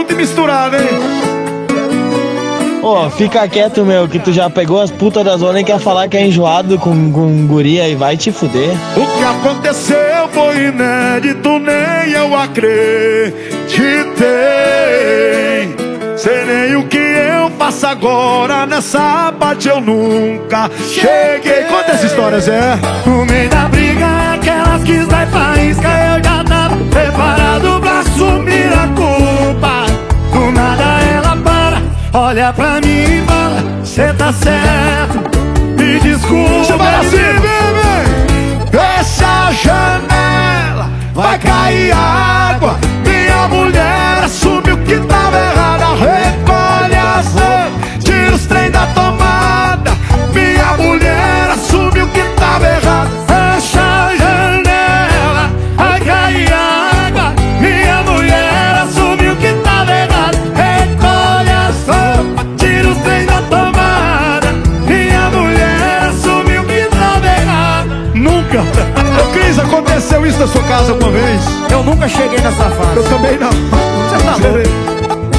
junto e misturado, hein? Ô, fica quieto, meu, que tu já pegou as putas da zona e quer falar que é enjoado com guria e vai te fuder. O que aconteceu foi inédito, nem eu acreditei. Sei nem o que eu faço agora, nessa parte eu nunca cheguei. Conta essa história, Zé. No meio da briga, aquelas que sai faísca, eu já tava preparado pra assumir a culpa. Do nada ela para, olha pra mim e fala: cê tá certo, me desculpa. Você vai assim, bebê. Fecha a janela, vai cair água. Minha mulher assumiu que tava errada. Recolhe as mãos, tira os trem da tomada. Minha mulher assumiu que tava errada. Fecha a janela, vai cair água. Minha mulher assumiu que tava errado. Recolhe as roupas, tira os trem da tomada. Minha mulher assumiu que tava errado. Nunca. Ô Cris, aconteceu isso na sua casa uma vez? Eu nunca cheguei nessa fase. Eu também não. Você tá louco?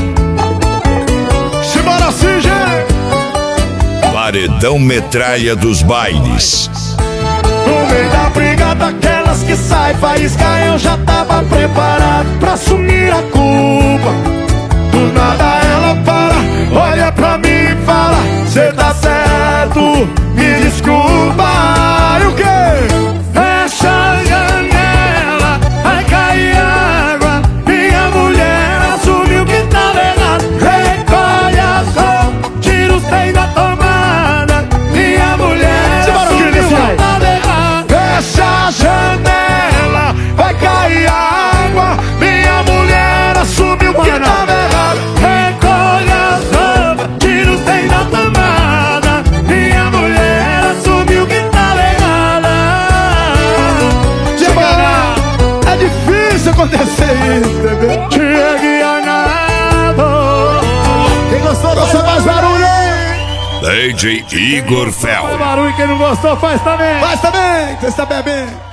Simbora assim, gente. Paredão Metralha dos bailes. No meio da briga daquelas que sai faísca, eu já tava preparado pra assumir a culpa. Do nada ela para, olha pra mim e fala: cê tá certo, me desculpa. E o quê? Fecha a janela, vai cair água. Minha mulher assumiu que tava errado. Recolhe as roupas, tira os trem da tomada. Minha mulher assumiu que tava errado. Fecha a janela, vai cair água. Minha mulher assumiu que tava errado. Recolhe as roupas, tira os trem da tomada. Minha mulher assumiu que tava errada. É difícil acontecer isso, bebê. Quem gostou, você faz barulho aí. DJ Igor Fel. Barulho, quem não gostou faz também. Faz também, você está bebendo.